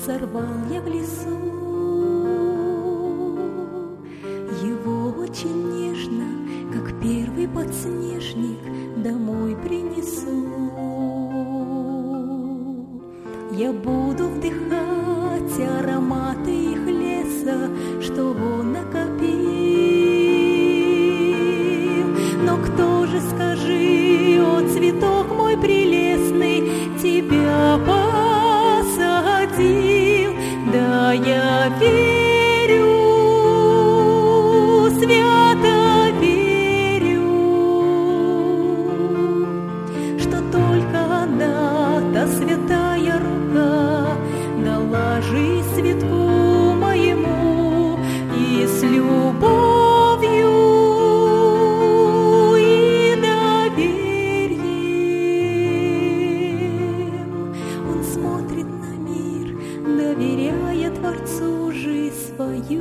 сорвал я в лесу. Его очень нежно, как первый подснежник, домой принесу. Я буду вдыхать ароматы их леса, что он накопил. Но кто же, скажи, о цветок мой прелестный, тебя посадил? Да я верю, свято верю, что только она, та святая рука, дала жизнь цветку моему, и с любовью и доверием он смотрит на мир, доверяя Творцу жизнь свою.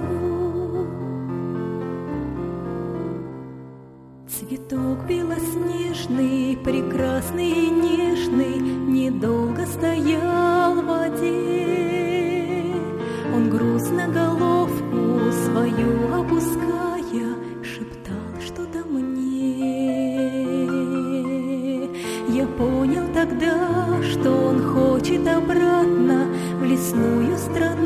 Цветок белоснежный, прекрасный и нежный, недолго стоял в воде. Он грустно головку свою опуская, шептал что-то мне. Я понял тогда, что он хочет обратно в лесную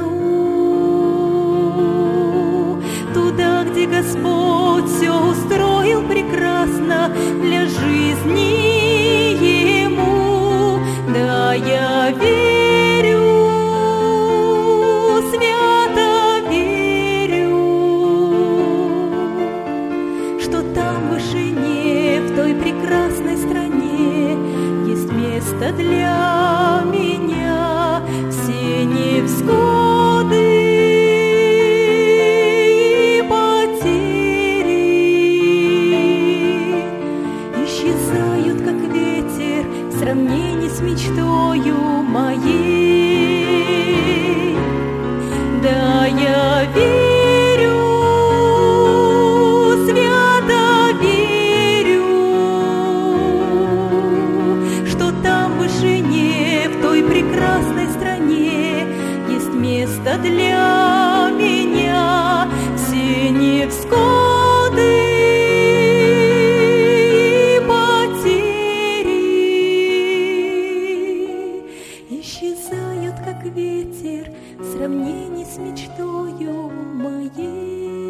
страну, туда, где Господь все устроил прекрасно для жизни ему. Да, я верю, свято верю, что там в вышине, в той прекрасной стране, есть место для меня. Все невзгоды и потери исчезают, как ветер, в сравнении с мечтою моей. Да, я верю, свято верю, что там в вышине, в той прекрасной стране, есть место для меня. Все невзгоды и потери исчезают, как ветер, в сравнении с мечтою моей.